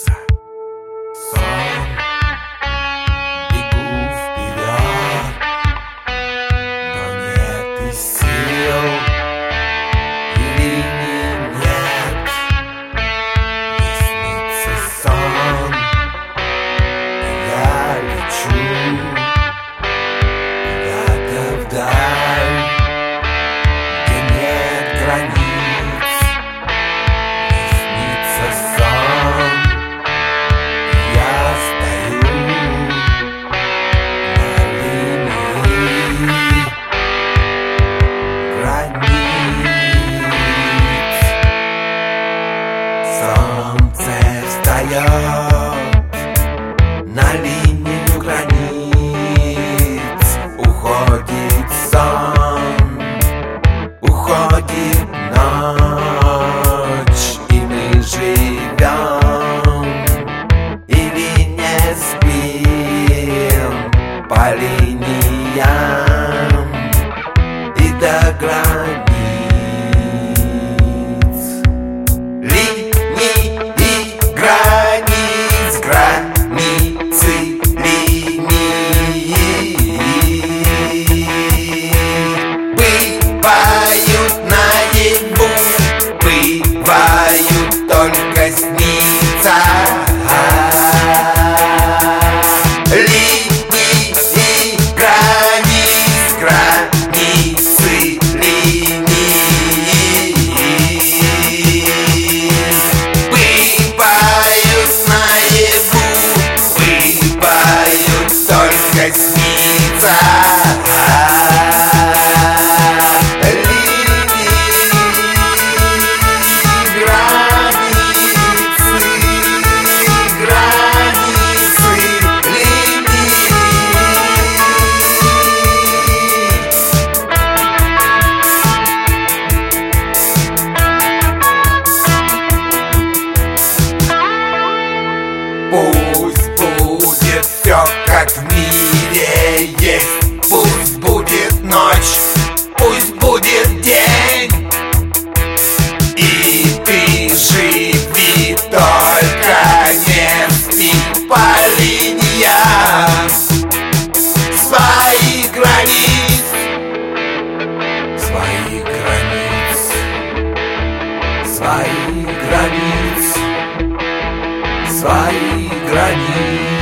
снится сон. Бегу вперед, но нет и сил, и линий нет. Мне снится сон, и я лечу куда-то вдаль, где нет границ. Солнце встает на линию границ, уходит сон, уходит ночь, и мы живем или не спим по линиям и до границ. Бывают только снится. Линии границ, границы линий. Бывают наяву, бывают только снится. Пусть будет все, как в мире есть. Пусть будет ночь, пусть будет день. И ты живи, только не спи по линиям своих границ, своих границ, своих границ, своих границ.